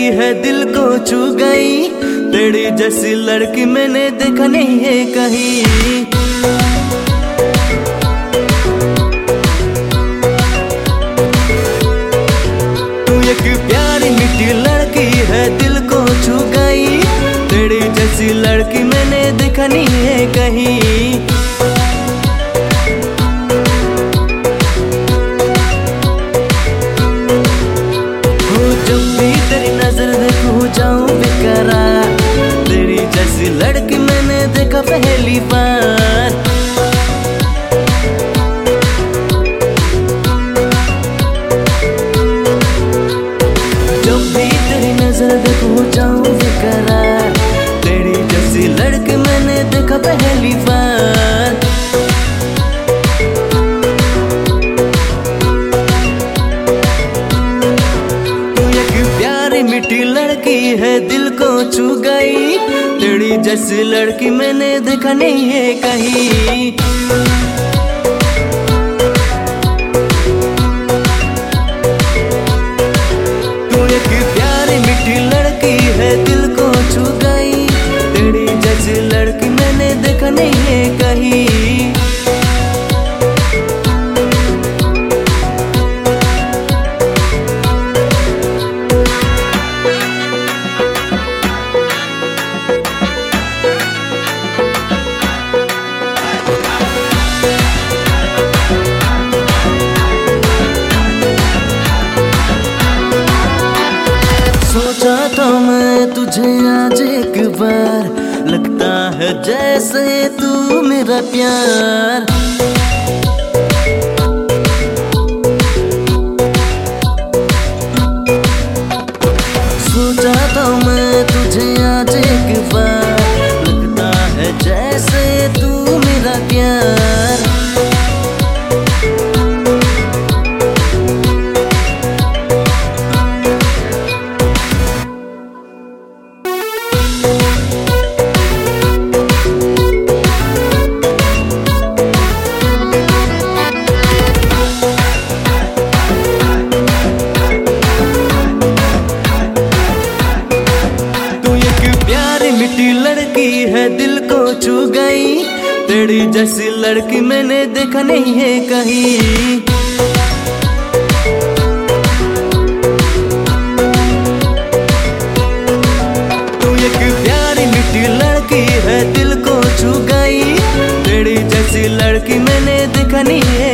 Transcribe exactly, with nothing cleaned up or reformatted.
है दिल को छू गई। तेरी जैसी लड़की मैंने देखा नहीं है कहीं। तू एक प्यारी मीठी लड़की है दिल को छू गई। तेरी जैसी लड़की मैंने देखा नहीं है कहीं। हो जाऊं बेकरार, तेरी जैसी लड़की मैंने देखा पहली बार। जब भी तेरी नजर देखो हो जाऊं बेकरार, तेरी जैसी लड़की मैंने देखा पहली बार। मीठी लड़की है दिल को छू गई। तेरी जैसी लड़की मैंने देखा नहीं है कहीं। तू एक प्यारी मीठी लड़की है दिल को छू गई। तेरी जैसी लड़की मैंने देखा नहीं है कहीं। सोचा था मैं तुझे आज एक बार, लगता है जैसे तू मेरा प्यार। सोचा था मैं तुझे आज एक बार, लगता है जैसे तू मेरा प्यार। मीठी लड़की है दिल को छू गई। तेरी जैसी लड़की मैंने देखा नहीं है कहीं। तू एक प्यारी मीठी लड़की है दिल को छू गई। तेरी जैसी लड़की मैंने देखा नहीं है